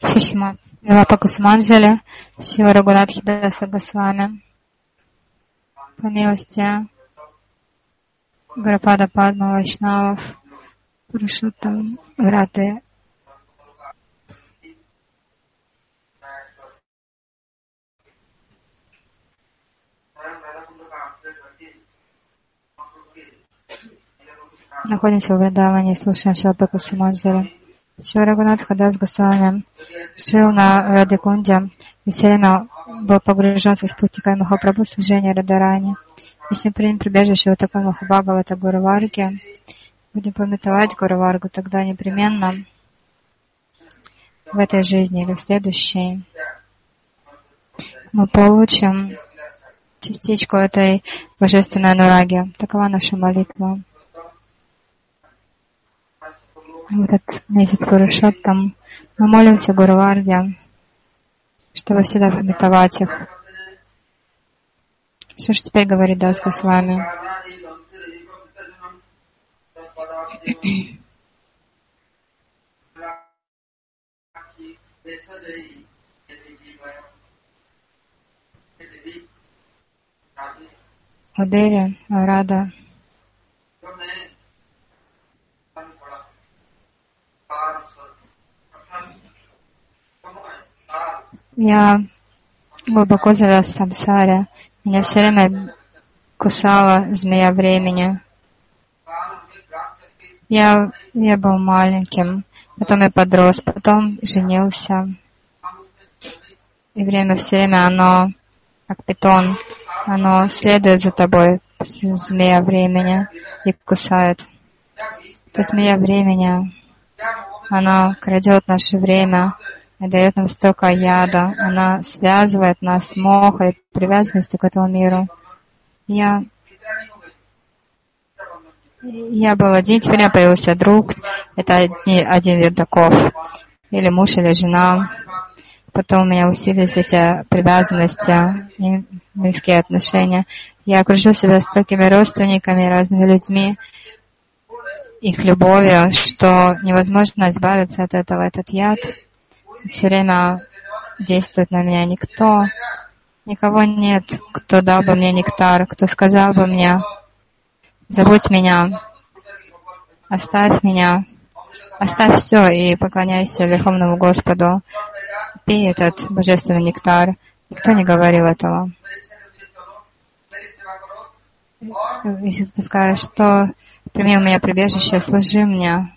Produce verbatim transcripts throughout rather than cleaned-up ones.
Шишимат Вилапа Кусаманджали, Шила Рагунатхи Даса Госвами. По милости Гурупада Падма Вайшнавов, Пурушоттам Враты, находимся в Вриндаване и слушаем Шилпа Кусаманджали. Шила Рагунатха Дас Госвами жил на Радикунде и все время был погружен со спутниками Махапрабху в служение Радарани. Если мы примем прибежище вот такой Махабхагавата Гуру Варги, будем пометовать Гуру Варгу, тогда непременно в этой жизни или в следующей мы получим частичку этой божественной анураги. Такова наша молитва. В этот месяц Пурушоттам мы молимся Гуру Варге, чтобы всегда пометовать их. Что же теперь говорит Дас Госвами? О Деве, о Рада, я глубоко завяз в самсаре. Меня все время кусала змея времени. Я, я был маленьким, потом я подрос, потом женился. И время все время, оно, как питон, оно следует за тобой, змея времени, и кусает. Это змея времени, она крадет наше время и дает нам столько яда. Она связывает нас с мохой, привязанностью к этому миру. Я, я был один, теперь у меня появился друг. Это одни, один вид таков. Или муж, или жена. Потом у меня усилились эти привязанности и мирские отношения. Я окружил себя столькими родственниками, разными людьми, их любовью, что невозможно избавиться от этого. Этот яд все время действует на меня. Никто, никого нет, кто дал бы мне нектар, кто сказал бы мне: забудь меня, оставь меня, оставь все и поклоняйся Верховному Господу. Пей этот божественный нектар. Никто не говорил этого. Если ты скажешь, что прими у меня прибежище, служи мне,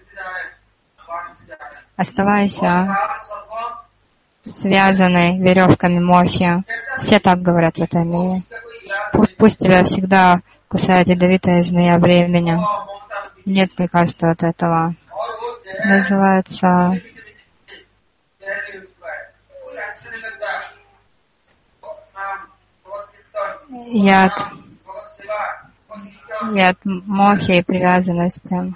оставайся связанной веревками мохи. Все так говорят в этом мире. Пусть тебя всегда кусает ядовитая змея времени. Нет лекарства от этого. Называется яд, яд мохи и привязанности.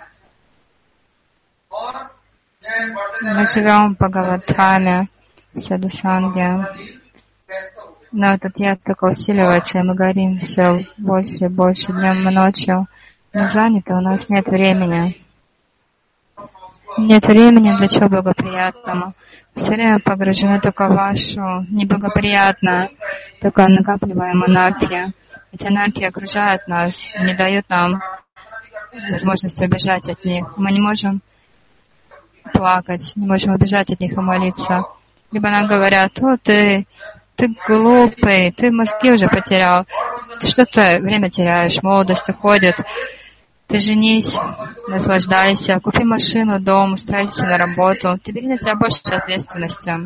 Мы живем в Бхагаватхаме, в Садхусанге, но этот яд только усиливается, и мы горим все больше и больше, днем и ночью. Мы заняты, у нас нет времени. Нет времени для чего благоприятного. Все время погружены только в вашу неблагоприятно, только накапливаем анархия. Эти анархии окружают нас и не дают нам возможности убежать от них. Мы не можем плакать, не можем убежать от них и молиться. Либо нам говорят: о, ты, ты глупый, ты мозги уже потерял, ты что-то время теряешь, молодость уходит, ты женись, наслаждайся, купи машину, дом, устраивайся на работу, ты бери на себя больше ответственности.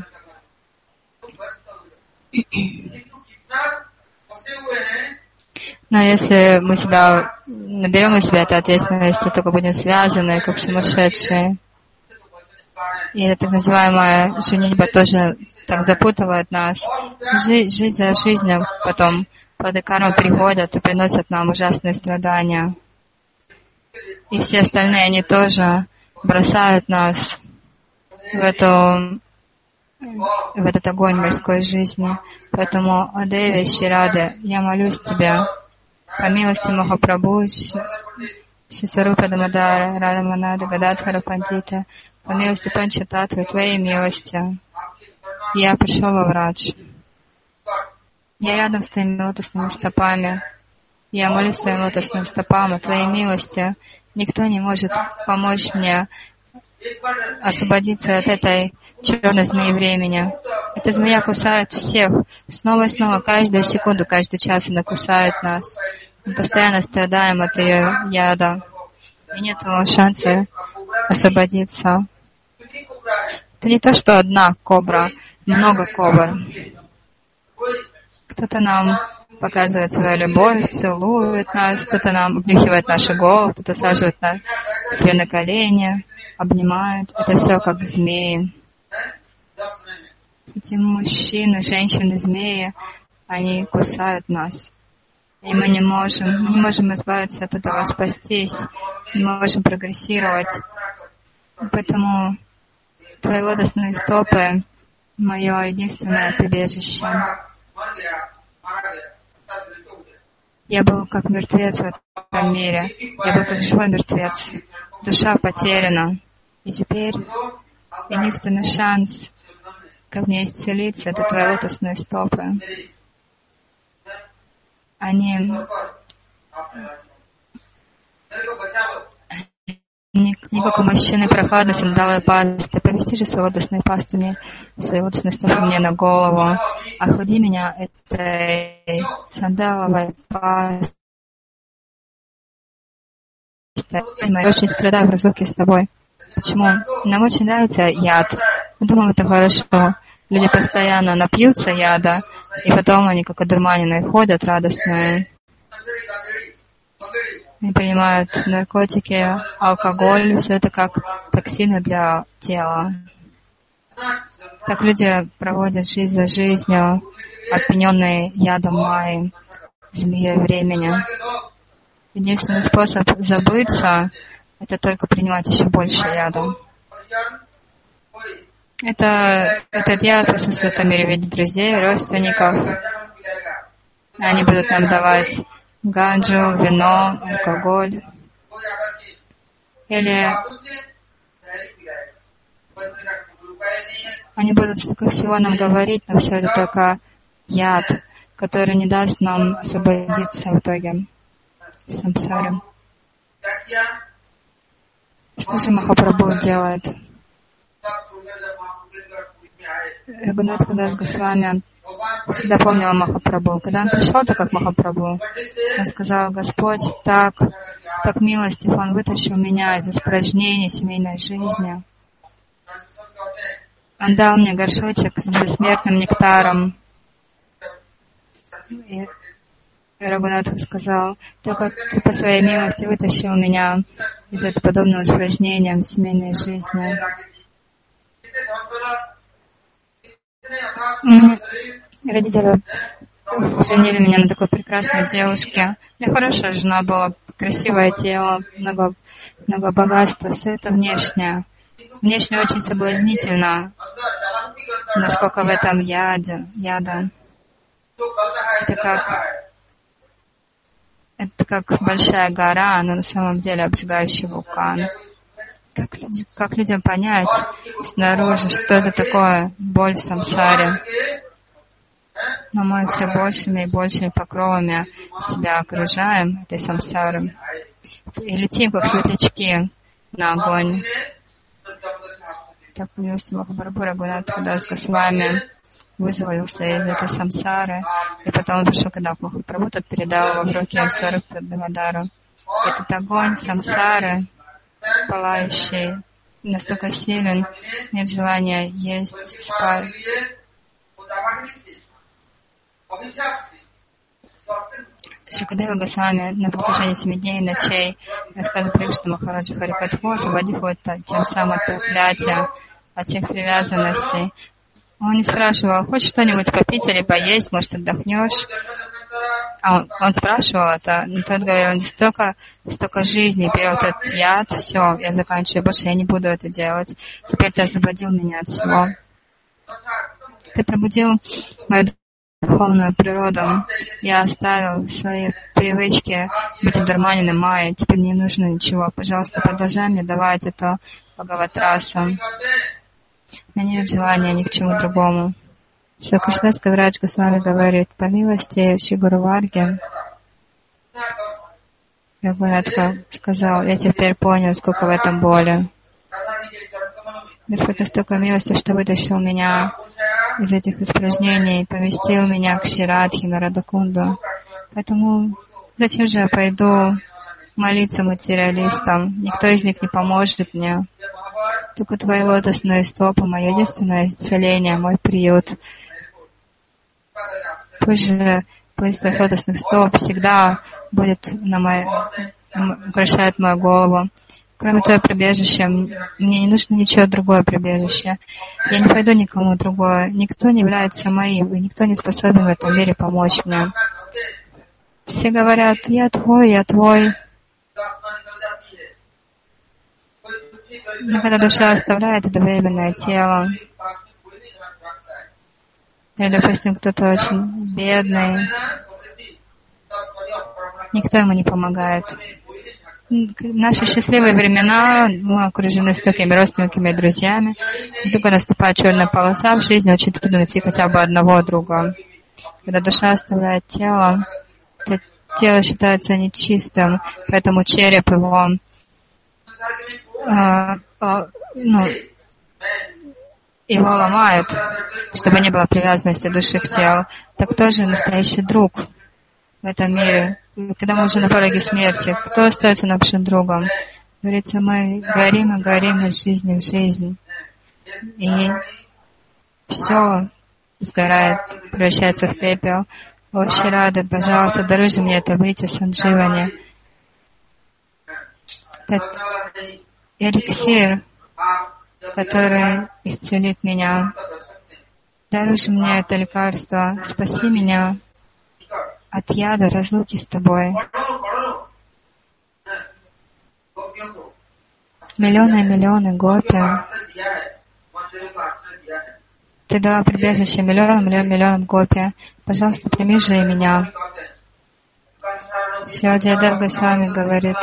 Но если мы себя наберем на себя этой ответственности, только будем связаны, как сумасшедшие. И эта так называемая женитьба тоже так запутывает нас. Жи- жизнь за жизнью потом плоды кармы приходят и приносят нам ужасные страдания. И все остальные, они тоже бросают нас в эту, в этот огонь мирской жизни. Поэтому, о Деве Ширады, я молюсь Тебя, по милости Махапрабху, Шисарупа Дамадара, Рараманада, Гададхара Пандита, по милости Панчататвы, Твоей милости, я пришел во Врадж. Я рядом с Твоими лотосными стопами. Я молюсь Твоим лотосным стопам о Твоей милости. Никто не может помочь мне освободиться от этой черной змеи времени. Эта змея кусает всех. Снова и снова, каждую секунду, каждый час она кусает нас. Мы постоянно страдаем от ее яда. И нет шанса освободиться. Это не то, что одна кобра, много кобр. Кто-то нам показывает свою любовь, целует нас, кто-то нам обнюхивает наши головы, кто-то саживает нас себе на колени, обнимает. Это все как змеи. Эти мужчины, женщины, змеи, они кусают нас. И мы не можем, мы не можем избавиться от этого, спастись, не можем прогрессировать. Поэтому Твои лотосные стопы — мое единственное прибежище. Я был как мертвец в этом мире. Я был как живой мертвец. Душа потеряна. И теперь единственный шанс, как мне исцелиться, это Твои лотосные стопы. Они не, не как у мужчины прохладной сандаловой пасты. Помести же свои лотосные пасты мне, свои лотосные стопы мне на голову. Охлади меня этой сандаловой пастой. Я очень страдаю в разлуке с Тобой. Почему? Нам очень нравится яд. Мы думаем, это хорошо. Люди постоянно напьются яда, и потом они как одурманенные ходят радостные. Они принимают наркотики, алкоголь, все это как токсины для тела. Так люди проводят жизнь за жизнью, опьяненные ядом Майи, змеей времени. Единственный способ забыться — это только принимать еще больше яда. Это, этот яд присутствует в мире в виде друзей, родственников. Они будут нам давать ганджу, вино, алкоголь. Или они будут столько всего нам говорить, но все это только яд, который не даст нам освободиться в итоге из самсары. Что же Махапрабху делает? Рагунат Хадас Госвами всегда помнил Махапрабху. Когда он пришел, так как Махапрабху, он сказал: Господь так, так милостив, Он вытащил меня из испражнений семейной жизни. Он дал мне горшочек с бессмертным нектаром. И Рагунат сказал: только Ты по Своей милости вытащил меня из этого подобного испражнения в семейной жизни. Родители женили меня на такой прекрасной девушке. У меня хорошая жена была, красивое тело, много, много богатства. Все это внешнее. Внешне очень соблазнительно, насколько в этом яде, яда. Это как, это как большая гора, но на самом деле обжигающий вулкан. Как, люди, как людям понять снаружи, что это такое боль в самсаре? Но мы все большими и большими покровами себя окружаем этой самсары и летим, как светлячки, на огонь. Так милости Махапрабху Рагунат Хадас Госвами вызволился из этой самсары, и потом он пришел, когда Махапрабху тот передал его в руки Сварупа Дамадару. Этот огонь самсары, пылающий, настолько силен, нет желания есть, спать. Шукадева Госвами на протяжении семи дней и ночей рассказывал Пришну Махараджа Харикатху, освободив его тем самым от проклятия, от всех привязанностей. Он не спрашивал: хочешь что-нибудь попить или поесть, может, отдохнешь? А он, он спрашивал это, но тот говорил: он столько, столько жизни пил этот яд, все, я заканчиваю, больше я не буду это делать. Теперь ты освободил меня от всего. Ты пробудил мою духовную природу. Я оставил свои привычки быть удурманенным майей. Теперь не нужно ничего. Пожалуйста, продолжай мне давать эту Бхагават-расу. У меня нет желания ни к чему другому. Все, Кришнадас Кавирадж Госвами говорит, по милости Шри Гуру Варги, Рагунатха сказал, я теперь понял, сколько в этом боли. Господь настолько милости, что вытащил меня из этих испражнений, поместил меня к Ширадхи, на Радакунду. Поэтому зачем же я пойду молиться материалистам? Никто из них не поможет мне. Только твои лотосные стопы, мое единственное исцеление, мой приют. Пусть же пусть твоих лотосных стоп всегда будет на мой, украшает мою голову. Кроме твоего прибежища, мне не нужно ничего другое прибежище. Я не пойду никому другое. Никто не является моим, и никто не способен в этом мире помочь мне. Все говорят, я твой, я твой. Но когда душа оставляет это временное тело, или, допустим, кто-то очень бедный, никто ему не помогает. В наши счастливые времена мы окружены столькими родственниками и друзьями. И только наступает черная полоса в жизни, очень трудно найти хотя бы одного друга. Когда душа оставляет тело, это тело считается нечистым, поэтому череп его а, а, ну, его ломают, чтобы не было привязанности души к телу. Так кто же настоящий друг в этом мире? Когда мы уже на пороге смерти, кто остается нашим другом? Говорится, мы горим и горим из жизни в жизнь. И все сгорает, превращается в пепел. О, Ширада, пожалуйста, даруй же мне это бритью Сандживани. Это эликсир, который исцелит меня. Даруй же мне это лекарство. Спаси меня от яда разлуки с тобой. Миллионы и миллионы гопи. Ты дала прибежище миллионам, миллионам, миллионам гопи. Пожалуйста, прими же и меня. Шри Джайадев Госвами говорит,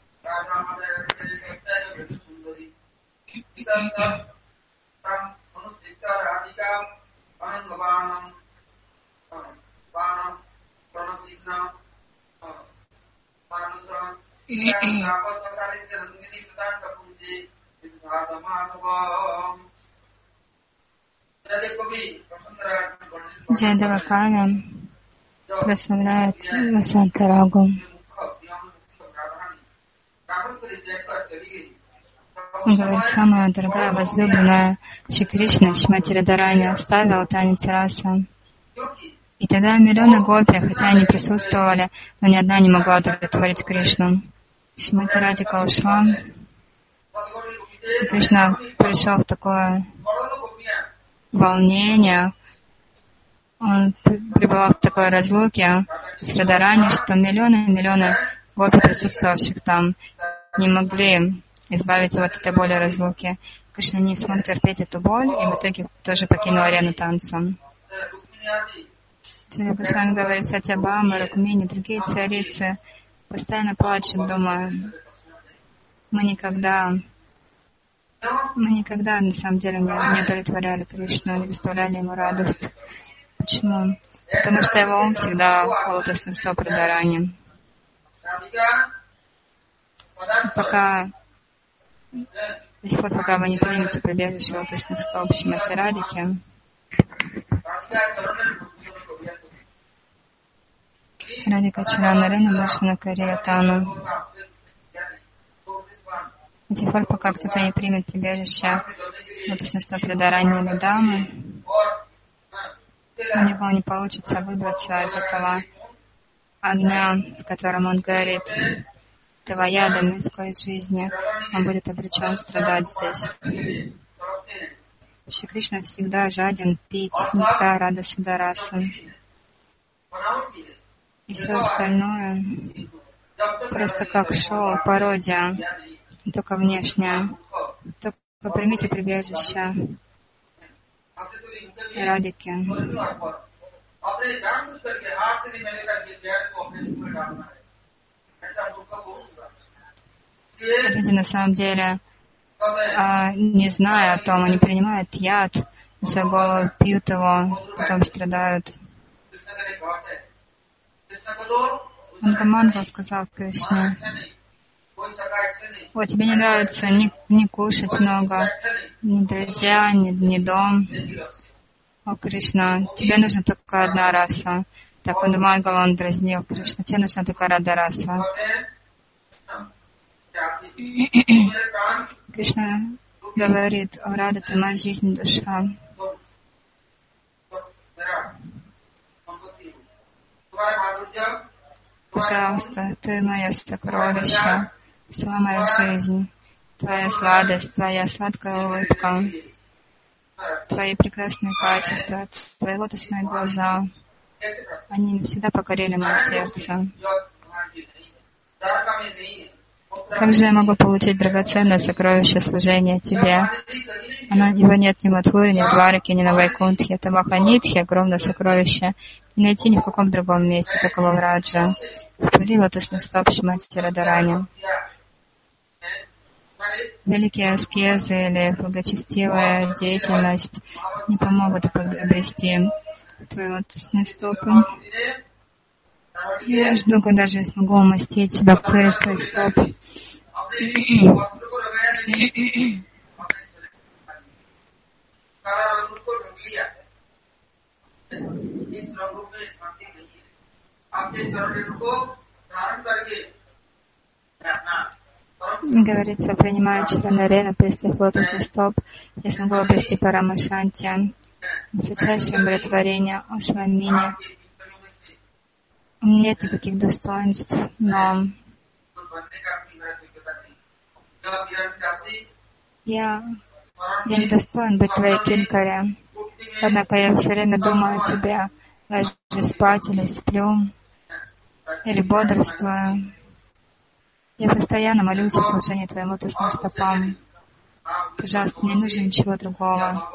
Джайадева Ками прославляет Васантарагу. Он говорит, самая дорогая, возлюбленная Шри Кришна, Шримати Радхарани, оставила танец раса. И тогда миллионы гопи, хотя они присутствовали, но ни одна не могла удовлетворить Кришну. Шримати Радхика ушла. И Кришна пришел в такое волнение, он пребывал в такой разлуке с Радхарани, что миллионы и миллионы гопи, присутствовавших там, не могли избавить его от этой боли разлуки. Кришна не смог терпеть эту боль и в итоге тоже покинул арену танца. Шри Госвами говорит, Сатьябама, Рукмини, другие царицы постоянно плачут, думая, мы никогда, мы никогда на самом деле не, не удовлетворяли Кришну, не доставляли ему радость. Почему? Потому что его ум всегда в лотосных стоп Радхарани. Пока До сих пор, пока вы не примете прибежище лотосных стоп Шримати Радхики, Радхика Чарана Рена Башана Кариятану. До тех пор, пока кто-то не примет прибежище лотосных стоп Радхарани или Дамы, у него не получится выбраться из этого огня, в котором он горит, этого яда мирской жизни. Он будет обречен страдать здесь. Шри Кришна всегда жаден пить нектар Рада Сударасы. И все остальное просто как шоу, пародия, только внешняя. Только примите прибежище Радхики. Люди на самом деле, а, не зная о том, они принимают яд на свою голову, пьют его, потом страдают. Ангамангал сказал Кришне: «О, тебе не нравится ни, ни кушать много, ни друзья, ни, ни дом. О, Кришна, тебе нужна только одна раса». Так Ангамангал, он дразнил Кришна: «Тебе нужна только одна раса». Кришна говорит: «О, Рада, ты моя жизнь, душа». Пожалуйста, ты мое сокровище, вся моя жизнь, твоя сладость, твоя сладкая улыбка, твои прекрасные качества, твои лотосные глаза. Они навсегда покорили мое сердце. Как же я могу получить драгоценное сокровище служения тебе? Оно, его нет ни в Мадхуре, ни в Двараке, ни на Вайкунтхе. Это Маханидхи, огромное сокровище. Не найти ни в каком другом месте, только во Враджа. В пыли лотосных стоп Шримати Радарани. Великие аскезы или благочестивая деятельность не помогут обрести твои лотосные стопы. Я жду, когда же я смогу умастить себя пыль твоих стоп. Говорится, принимая Чаранарена, пристав лотосный стоп, я смогу обрести Парамашанти, высочайшее умиротворение, о Свамине. У меня нет никаких достоинств, но я, я не достоин быть твоей кинкаре. Однако я все время думаю о тебе, ложусь спать или сплю, или бодрствую. Я постоянно молюсь о служении твоим лотосным стопам. Пожалуйста, мне не нужно ничего другого.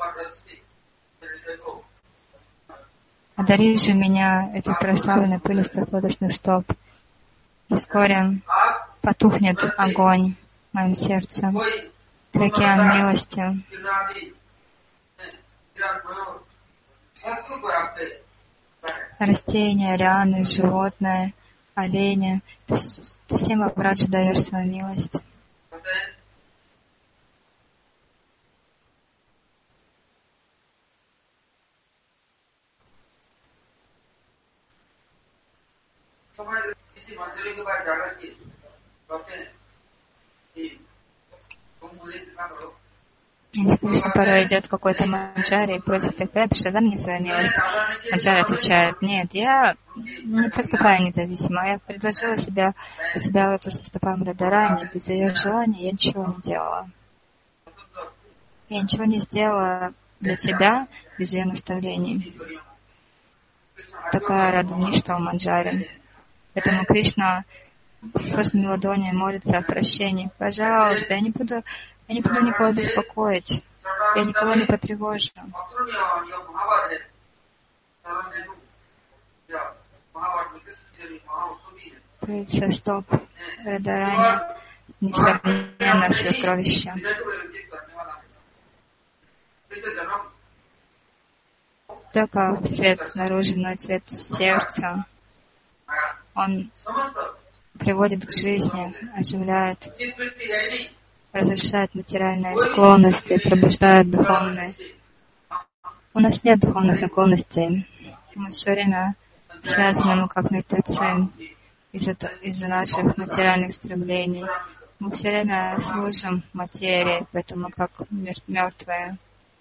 Одари же меня этой прославленной пылью твоих лотосных стоп. И вскоре потухнет огонь в моем сердце. Ты океан милости. Растения, лианы, животные, олени. Ты, ты всем во Враджа даешь свою милость. Если Кришна порой идет какой-то манджари и просит их: «Пришли, дай мне свою милость». Манджари отвечает: «Нет, я не поступаю независимо. Я предложила себя, себя лотосным стопам Радарани, без ее желания я ничего не делала. Я ничего не сделала для тебя без ее наставлений». Такая Радха-ништа у манджари. Поэтому Кришна с сложными ладонями молится о прощении. «Пожалуйста, я не буду, я не буду никого беспокоить. Я никого не потревожу». Пыльца стоп Радарани, несравненное сокровище. Только свет снаружи, но цвет в сердце. Он приводит к жизни, оживляет, разрешает материальные склонности, пробуждает духовные. У нас нет духовных наклонностей. Мы все время связаны, мы как мертвецы из-за, из-за наших материальных стремлений. Мы все время служим материи, поэтому мы как мертвые.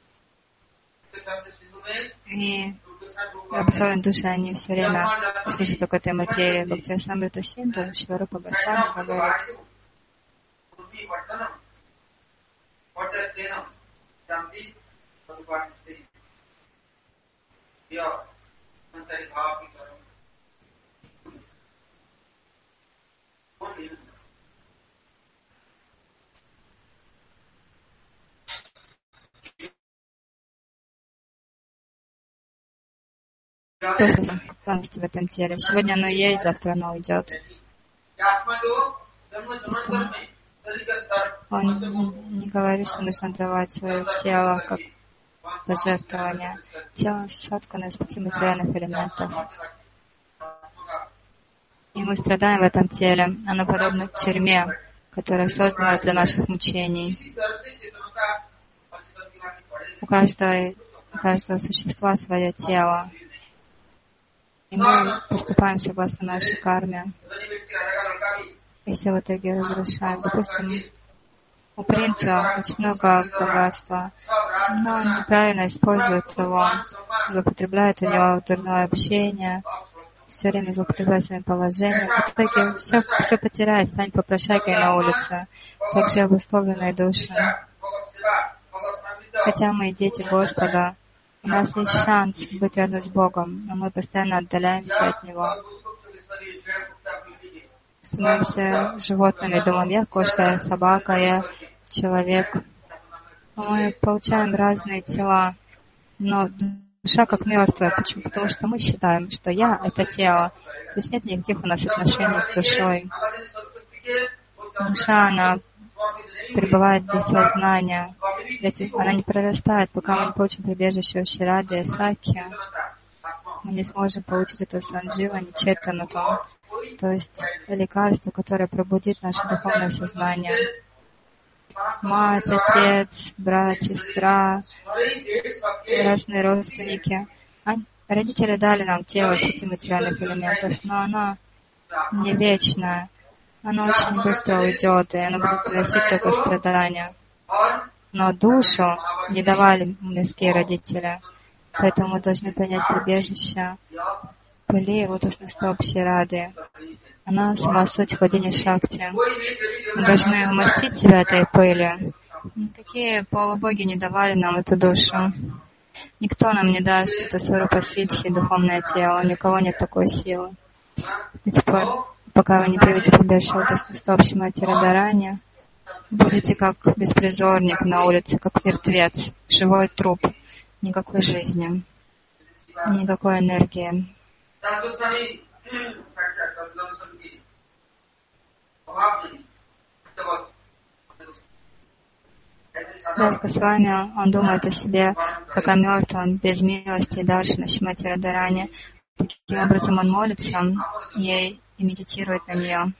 И обусловленные души, они все время служат только этой материи. Бхактисамрита Синду, Шрила Рупа Госвами говорит: полностью в этом теле. Сегодня оно есть, завтра оно уйдет. Он не говорит, что нужно давать свое тело как пожертвование. Тело соткано из пяти материальных элементов. И мы страдаем в этом теле. Оно подобно тюрьме, которая создана для наших мучений. У каждого, у каждого существа свое тело. И мы поступаем согласно нашей карме. И все в итоге разрушаем. Допустим, у принца очень много богатства, но он неправильно использует его, злоупотребляет у него дурное общение, все время злоупотребляет своим положением. В итоге все, все потеряет, станет попрошайкой на улице, также обусловленные души. Хотя мы дети Господа, у нас есть шанс быть рядом с Богом, но мы постоянно отдаляемся от Него. Становимся животными, думаем, я кошка, я собака, я человек. Мы получаем разные тела, но душа как мертвая. Почему? Потому что мы считаем, что я — это тело. То есть нет никаких у нас отношений с душой. Душа, она пребывает без сознания. Она не прорастает, пока мы не получим прибежище у Ширади и Сакхи. Мы не сможем получить это сандживани, четанату, то есть лекарство, которое пробудит наше духовное сознание. Мать, отец, брат, сестра, разные родственники. Они, родители дали нам тело из пяти материальных элементов, но оно не вечное. Оно очень быстро уйдет, и оно будет приносить только страдания. Но душу не давали мирские родители, поэтому мы должны принять прибежище пыли лотосный столб Ширады. Она сама суть владения Шакти. Мы должны умастить себя этой пылью. Никакие полубоги не давали нам эту душу. Никто нам не даст это сварупа сидхи, духовное тело. У никого нет такой силы. До тех пор, пока вы не приведете прибежище лотосный столб Шримати Радарани, будете как беспризорник на улице, как мертвец, живой труп, никакой жизни, никакой энергии. Дас Госвами, он думает о себе как о мертвом, без милости и даршана Шримати Радарани. Таким образом он молится ей и медитирует на нее.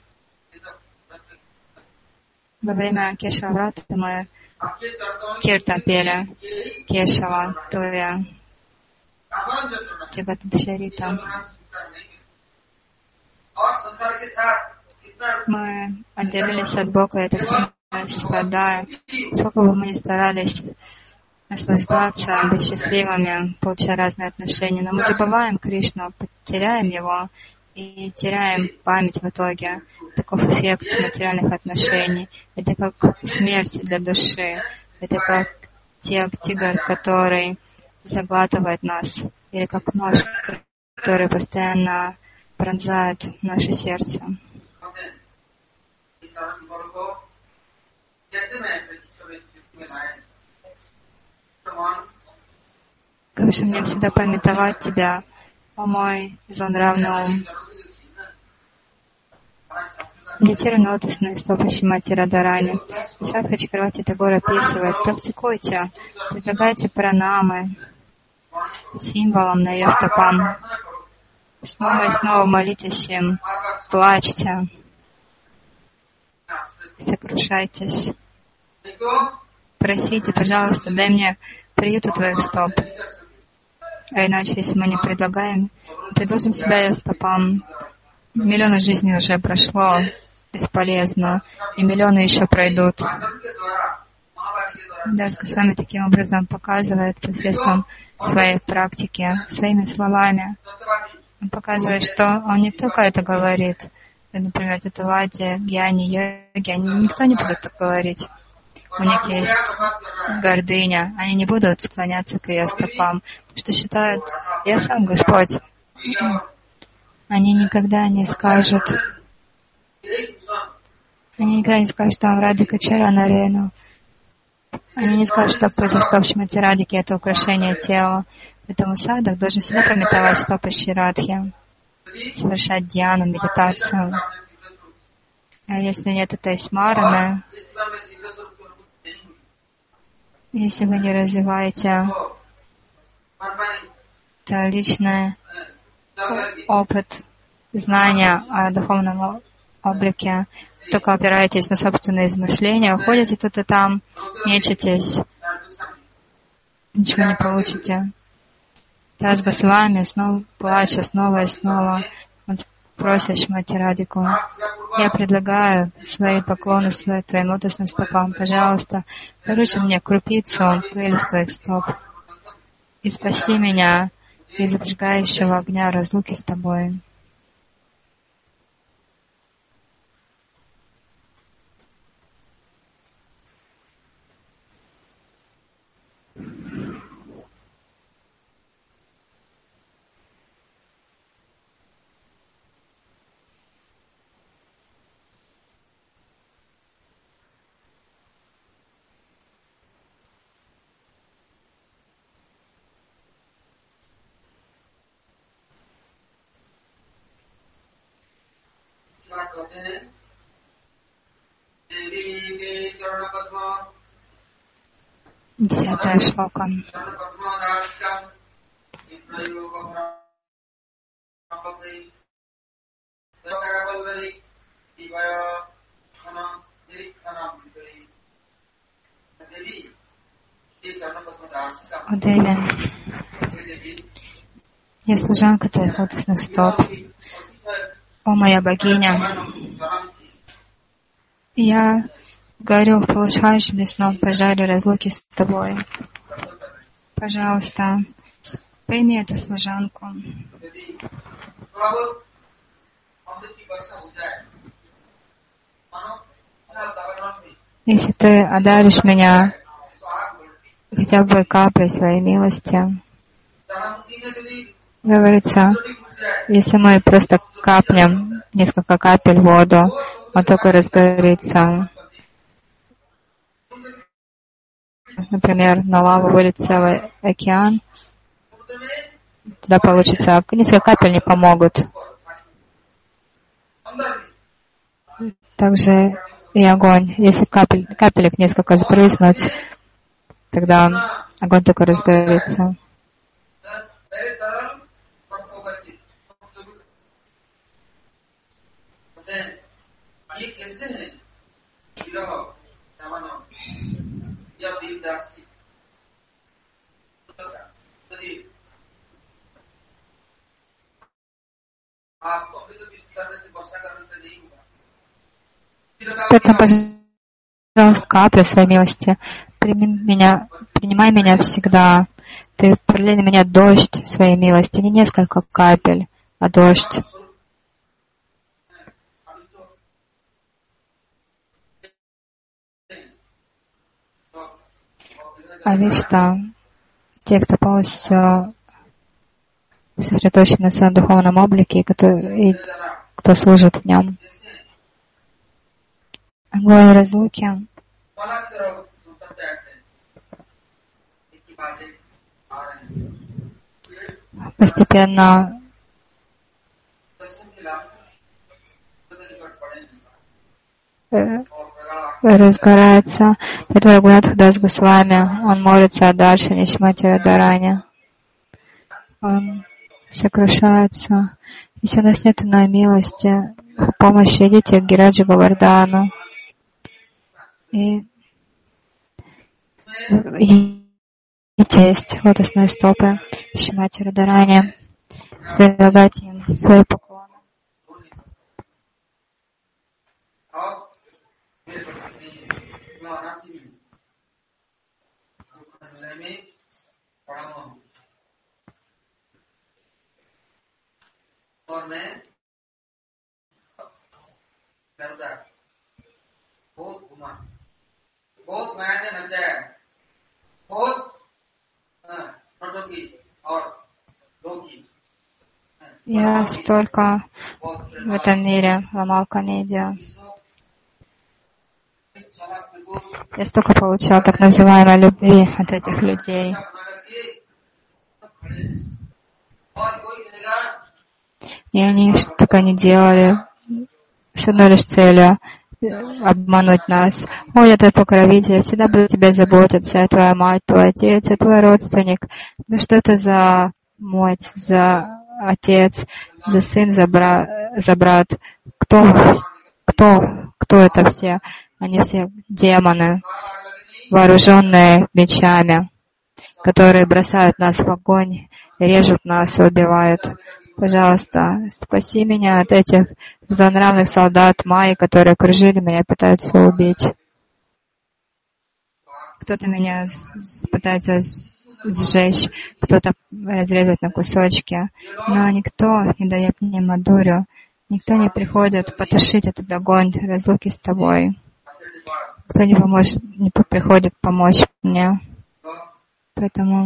Во время Кешаврата мы киртан пели Кешава, Туя, Джагатадшарита. Мы отделились от Бога, это все страдаем. Сколько бы мы ни старались наслаждаться, быть счастливыми, получая разные отношения, но мы забываем Кришну, потеряем его и теряем память в итоге. Таков эффект материальных отношений. Это как смерть для души. Это как тигр, который заглатывает нас. Или как нож, который постоянно пронзает наше сердце. Как же мне всегда памятовать Тебя, о мой злонравный ум. Медитируй на лотосные стопы Шримати Радарани. Шадха Чакраварти Тагор описывает. Практикуйте, предлагайте пранамы символом на ее стопам. Снова и снова молитесь им, плачьте, сокрушайтесь. Просите, пожалуйста, дай мне приют у твоих стоп. А иначе, если мы не предлагаем, предложим себя ее стопам. Миллионы жизней уже прошло, бесполезно, и миллионы еще пройдут. Дас Госвами таким образом показывает посредством своей практики, своими словами. Он показывает, что он не только это говорит. Например, Татувади, Гьяни, Йоги, они никто не будет так говорить. У них есть гордыня. Они не будут склоняться к ее стопам, потому что считают, я сам Господь. Они никогда не скажут, они никогда не скажут, там Радика Чаранарену, Они не скажут, что путь стоп Шримати-Радхики — это украшение тела. Поэтому садхак должен всегда пометовать стопы Шри Радхи, совершать дьяну, медитацию. А если нет этой смараны, если вы не развиваете это личный опыт, знания о духовном облике, только опираетесь на собственные измышления, ходите тут и там, мечетесь, ничего не получите. Дас Госвами снова плача, снова и снова. Он просит Шримати-Радхику: я предлагаю свои поклоны своим твоим лотосным стопам. Пожалуйста, поручи мне крупицу пыли с твоих стоп и спаси меня из обжигающего огня разлуки с тобой. Десятая шлока. О Деви, я служанка твоих лотосных стоп. О моя богиня, я горю в полыхающем лесном пожаре разлуки с тобой. Пожалуйста, прими эту служанку. Если ты одаришь меня хотя бы каплей своей милости, говорится, если мы просто капнем несколько капель в воду, он только разгорится. Например, на лаву выльет целый океан, тогда получится, несколько капель не помогут. Также и огонь. Если капель, капелек несколько сбрызнуть, тогда огонь только разгорится. Поэтому, пожалуйста, капля своей милости, прими меня, принимай меня всегда. Ты пролей на меня дождь своей милости, не несколько капель, а дождь. А Вишта, те, кто полностью сосредоточен на своем духовном облике, и кто, и кто служит в нем. Горе разлуки постепенно разгорается. Это Рагунатх Дас Госвами. Он молится о Даршане Шримати Радхарани. Он сокрушается. Если у нас нет иной милости, в помощь идите к Гираджи Говардану. И есть лотосные стопы Шримати Радхарани. Предлагайте им свои поклоны. और मैं करता बहुत घुमा बहुत मैंने नचाया बहुत फोटो की और दो की. Я столько в этом мире ломал комедию. Я столько получал так называемой любви от этих людей. И они, что только не делали, с одной лишь целью обмануть нас. О, я твой покровитель, я всегда буду тебя заботиться, я твоя мать, твой отец, я твой родственник. Да что это за мать, за отец, за сын, за, бра... за брат? Кто, кто, кто это все? Они все демоны, вооруженные мечами, которые бросают нас в огонь, режут нас и убивают. Пожалуйста, спаси меня от этих злонравных солдат Майи, которые окружили меня и пытаются убить. Кто-то меня пытается сжечь, кто-то разрезать на кусочки, но никто не дает мне мадурю, никто не приходит потушить этот огонь разлуки с тобой. Кто не поможет, не приходит помочь мне. Поэтому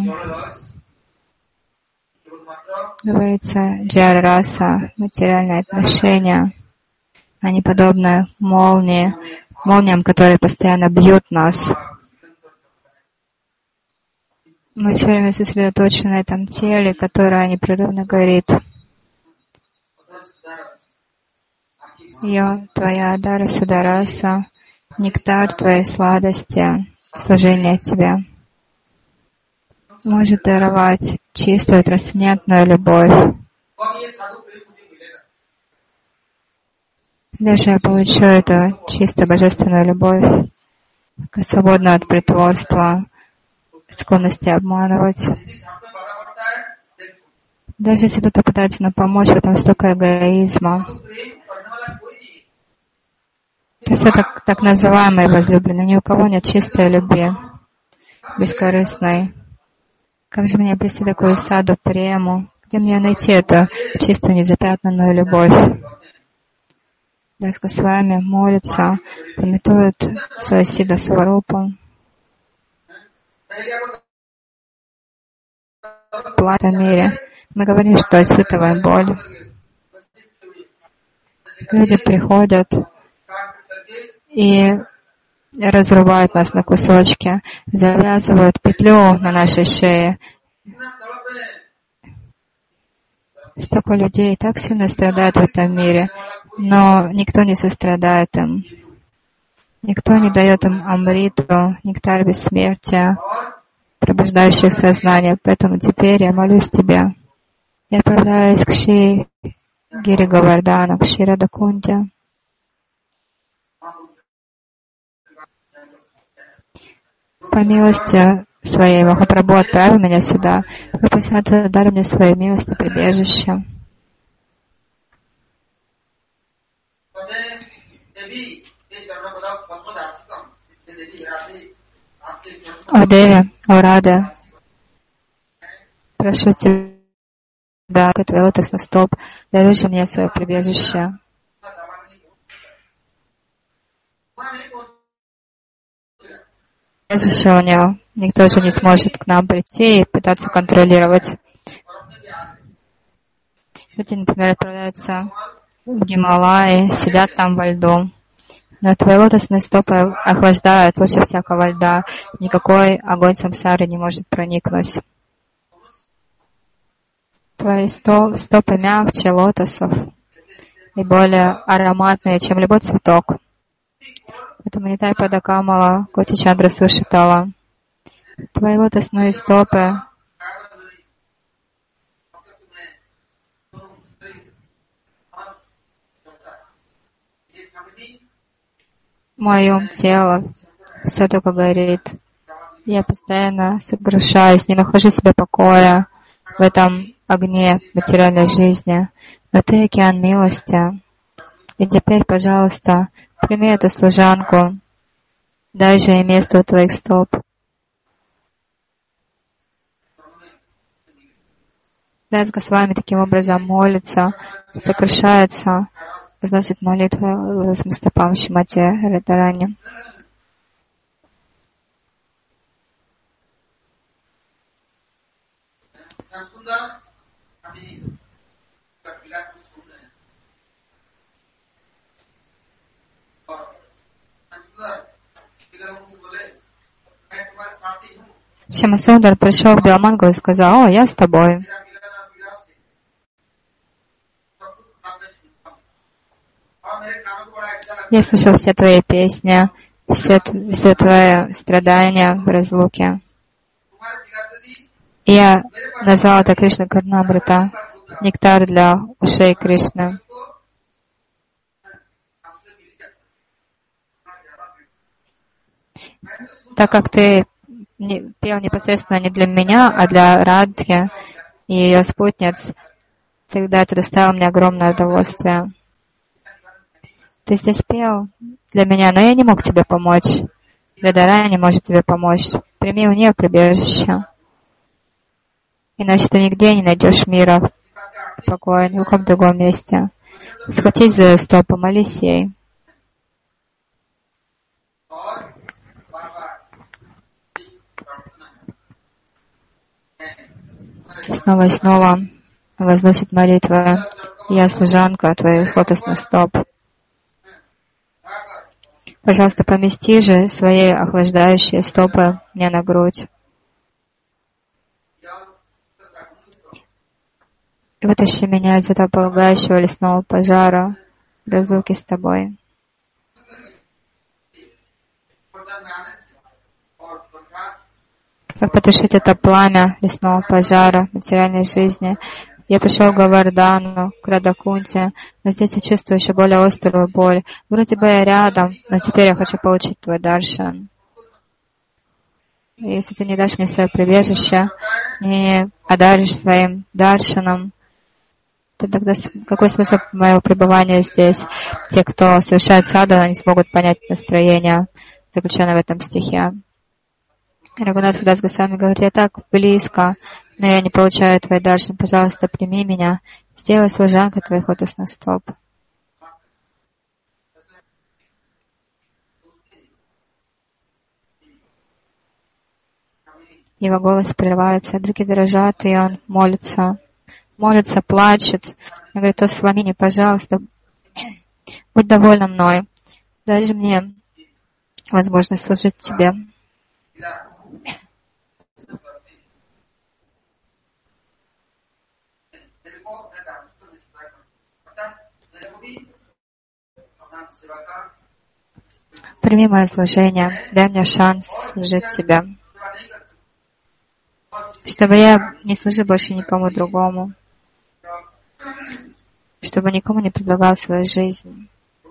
говорится, джара раса, материальные отношения, они подобны молнии, молниям, которые постоянно бьют нас. Мы все время сосредоточены на этом теле, которое непрерывно горит. Я, твоя адара судараса, нектар твоей сладости, служение тебе может даровать чистую трансцендентную любовь. Даже я получу эту чистую божественную любовь, свободную от притворства, склонности обманывать. Даже если кто-то пытается нам помочь, в этом столько эгоизма. То есть это так называемые возлюбленные. Ни у кого нет чистой любви, бескорыстной. Как же мне обрести такую саду прему? Где мне найти эту чистую, незапятнанную любовь? Даска с вами молится, пометует свою сида сварупу. В этом мире мы говорим, что испытываем боль. Люди приходят и разрубают нас на кусочки, завязывают петлю на нашей шее. Столько людей так сильно страдают в этом мире, но никто не сострадает им. Никто не дает им амриту, нектар бессмертия, пробуждающих сознание. Поэтому теперь я молюсь тебе. Я отправляюсь к Шри Гири Говардану, к Шри Радакунте. По милости своей Махапрабху отправил меня сюда. Прабхупада, дай мне своей милости прибежище. О Деве, о Раде, прошу тебя, к твоей лотосной стоп, даруй же мне свое прибежище. Прибежище у него. Никто же не сможет к нам прийти и пытаться контролировать. Люди, например, отправляются в Гималаи, сидят там во льду. Но твои лотосные стопы охлаждают лучше всякого льда. Никакой огонь самсары не может проникнуть. Твои стопы мягче лотосов и более ароматные, чем любой цветок. Поэтому Нитай Падакамала, Коти Чандра Сушитала. Твои лотосные стопы в моем теле все только горит. Я постоянно сокрушаюсь, не нахожу себе покоя в этом огне материальной жизни. Но ты океан милости. И теперь, пожалуйста, прими эту служанку. Дай же ей место у твоих стоп. Дасга с вами таким образом молится, сокрушается, возносит молитвы с Мустапам Шримати Радхарани. Шьямасундар пришел к Биламангалу и сказал: «О, я с тобой». Я слышал все твои песни, все, все твои страдания в разлуке. И я назвал это Кришна Карнамрита, нектар для ушей Кришны. Так как ты не, пел непосредственно не для меня, а для Радхи и ее спутниц, тогда это доставило мне огромное удовольствие. Ты здесь пел для меня, но я не мог тебе помочь. Радарани не может тебе помочь. Прими у нее прибежище. Иначе ты нигде не найдешь мира, покоя, ни в каком другом месте. Схватись за ее стопы, молись ей. И снова и снова возносит молитвы. Я служанка твоих лотосных стоп. Пожалуйста, помести же свои охлаждающие стопы мне на грудь. И вытащи меня из этого полагающего лесного пожара в разлуке с тобой. Как потушить это пламя лесного пожара материальной жизни? Я пришел к Гавардану, к Радакунте, но здесь я чувствую еще более острую боль. Вроде бы я рядом, но теперь я хочу получить твой даршан. И если ты не дашь мне свое прибежище, не одаришь своим даршаном, то тогда какой смысл моего пребывания здесь? Те, кто совершает садхану, не смогут понять настроение, заключенное в этом стихе. Рагунат Дас Госвами говорит: я так близко, но я не получаю твой даршан. Пожалуйста, прими меня, сделай служанкой твоих лотосных стоп. Его голос прерывается, руки дрожат, и он молится, молится, плачет. Он говорит: о, Свамини, пожалуйста, будь довольна мной, дай же мне возможность служить тебе. Прими мое служение, дай мне шанс служить тебе, чтобы я не служил больше никому другому, чтобы никому не предлагал свою жизнь.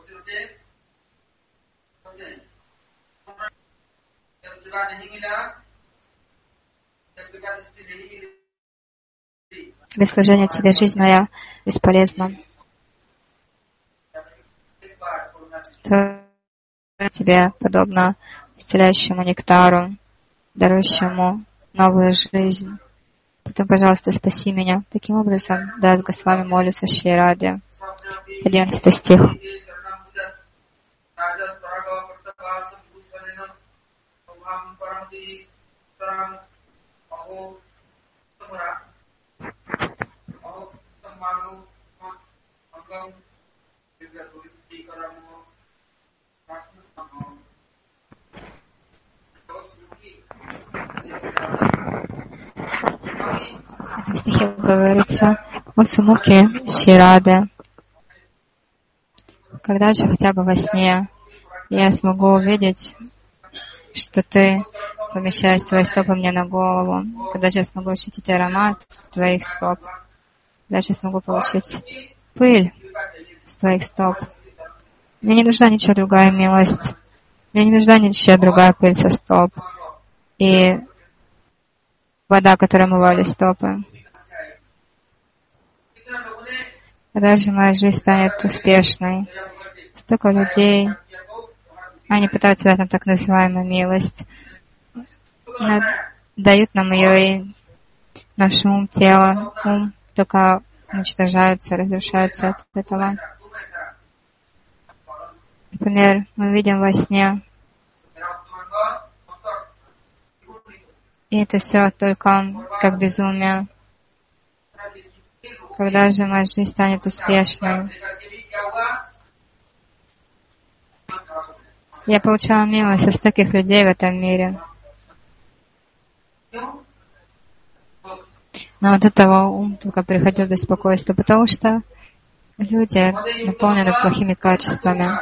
Без служения тебе жизнь моя бесполезна. То тебе подобно исцеляющему нектару, дарующему новую жизнь. Поэтому, пожалуйста, спаси меня. Таким образом, Дас Госвами молится Шри Раде. Одиннадцатый стих. В этом стихе говорится о Сумуке Шри Рады. Когда же хотя бы во сне я смогу увидеть, что ты помещаешь свои стопы мне на голову, когда же я смогу ощутить аромат твоих стоп, когда же я смогу получить пыль с твоих стоп. Мне не нужна ничего другая милость, мне не нужна ничего другая пыль со стоп и вода, которой омывали стопы. Когда же моя жизнь станет успешной? Столько людей, они пытаются дать нам так называемую милость, но дают нам ее, и наш ум, тело, ум только уничтожается, разрушается от этого. Например, мы видим во сне, и это все только как безумие. Когда же моя жизнь станет успешной? Я получала милость от стольких людей в этом мире. Но от этого ум только приходит беспокойство, потому что люди наполнены плохими качествами.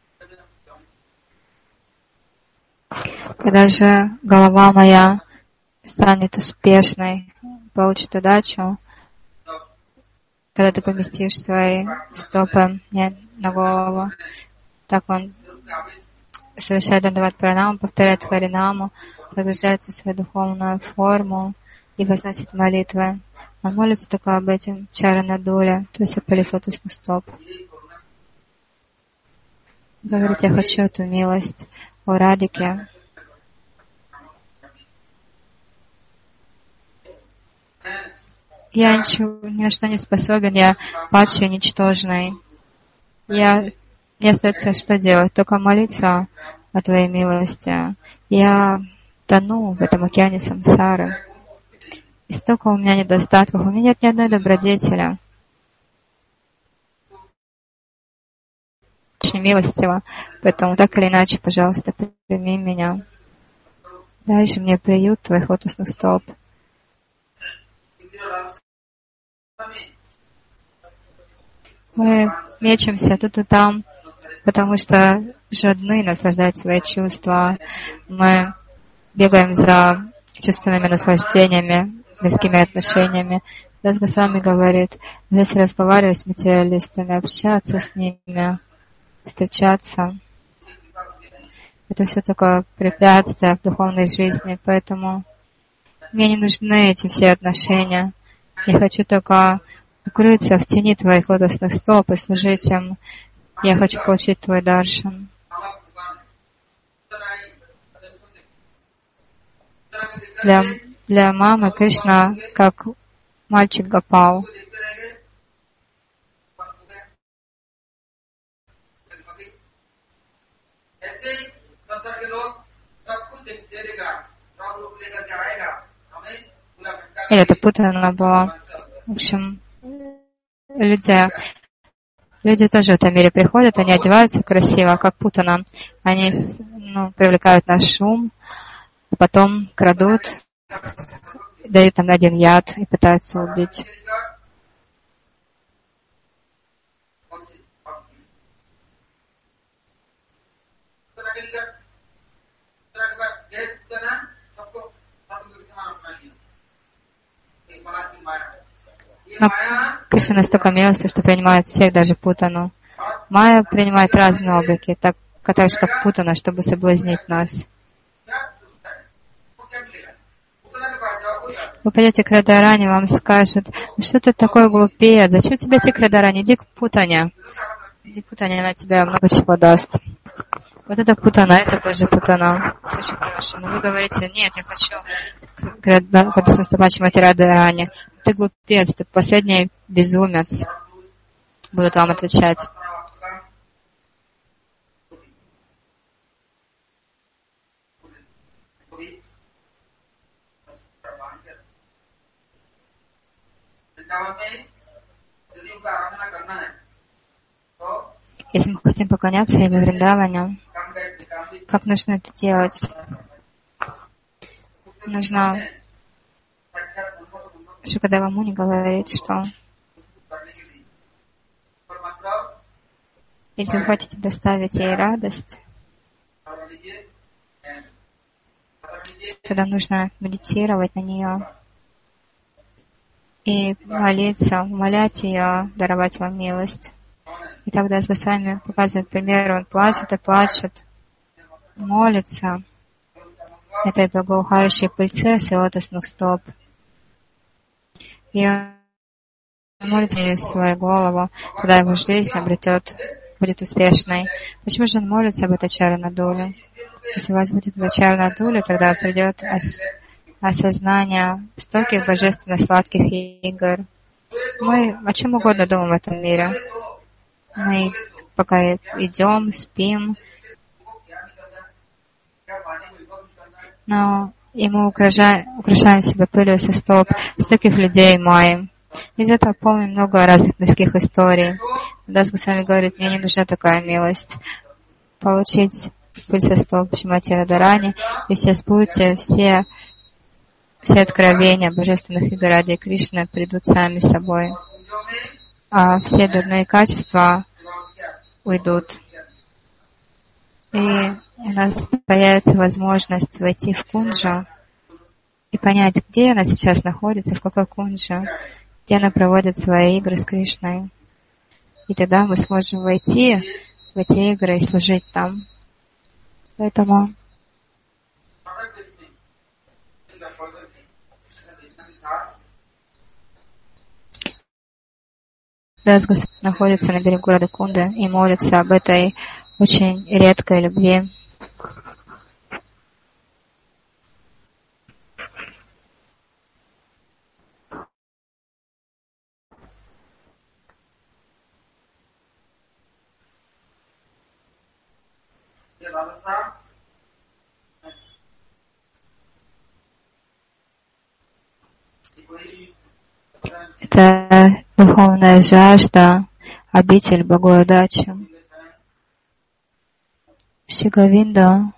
Когда же голова моя станет успешной, получит удачу, когда ты поместишь свои стопы мне на голову, так он совершает дандават пранаму, повторяет харинаму, погружается в свою духовную форму и возносит молитвы. Он молится только об этом чаранадуле, то есть о полис лотосных стоп. Говорит, я хочу эту милость о Радике. Я ничего, ни на что не способен, я падший, ничтожный. Я, мне остается что делать? Только молиться о Твоей милости. Я тону в этом океане самсары. И столько у меня недостатков. У меня нет ни одной добродетели. Очень милостиво. Поэтому так или иначе, пожалуйста, прими меня. Дай же мне приют Твоих лотосных стоп. Мы мечемся тут и там, потому что жадны наслаждать свои чувства. Мы бегаем за чувственными наслаждениями, мирскими отношениями. Дас Госвами говорит, если разговаривать с материалистами, общаться с ними, встречаться, это все такое препятствие в духовной жизни, поэтому мне не нужны эти все отношения. Я хочу только укрыться в тени Твоих лотосных стоп и служить им. Я хочу получить Твой даршан. Для, для мамы Кришна как мальчик Гопал. Или это Путана была. В общем, люди, люди тоже в этом мире приходят, они одеваются красиво, как Путана. Они ну, привлекают наш шум, а потом крадут, дают нам один яд и пытаются убить. Но Кришна настолько милостив, что принимает всех, даже Путану. Майя принимает разные облики, так, так же, как Путана, чтобы соблазнить нас. Вы пойдете к Радарани, вам скажут, ну что ты такой глупец, зачем тебе идти к Радарани, иди к Путане. Иди к Путане, она тебе много чего даст. Вот это Путана, это тоже Путана. Очень хорошо. Но вы говорите, нет, я хочу к Састапачи Мати Радарани. Ты глупец, ты последний безумец. Будут вам отвечать. Если мы хотим поклоняться Ему Вриндаване, как нужно это делать? Нужно... Шукадева Муни говорит, что если вы хотите доставить ей радость, тогда нужно медитировать на нее и молиться, умолять ее, даровать вам милость. И тогда с Госвами показывает пример, он плачет и плачет, молится этой благоухающей пыльце с лотосных стоп. И он молится ей в свою голову, тогда его жизнь обретет, будет успешной. Почему же он молится об этой чаранадуле? Если у вас будет эта чаранадуля, тогда придет ос- осознание стольких божественно сладких игр. Мы о чем угодно думаем в этом мире. Мы пока идем, спим, но и мы украшаем, украшаем себя пылью со стоп, стольких людей маем. Из этого помним много разных мирских историй. Дас Госвами говорит, мне не нужна такая милость. Получить пыль со стоп Шримати Радарани, и все спойте, все все откровения божественных игр ради Кришны придут сами собой, а все дурные качества уйдут. И у нас появится возможность войти в кунджу и понять, где она сейчас находится, в какой кунджу, где она проводит свои игры с Кришной. И тогда мы сможем войти в эти игры и служить там. Поэтому Дас Господь находится на берегу Радакунды и молится об этой очень редкой любви. Это духовная жажда, обитель благой удачи. Шри Говинда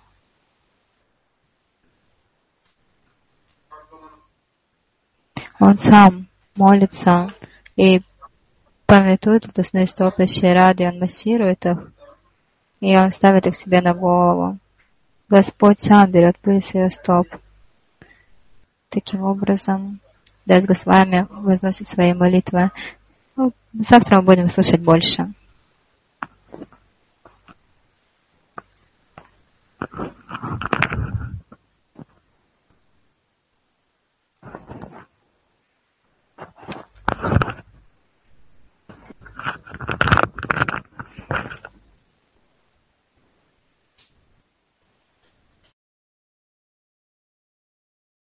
он сам молится и памятует лотосные стопы Шри Рады, он массирует их, и он ставит их себе на голову. Господь сам берет пыль с ее стоп. Таким образом, Дас Госвами возносит свои молитвы. Ну, завтра мы будем слушать больше.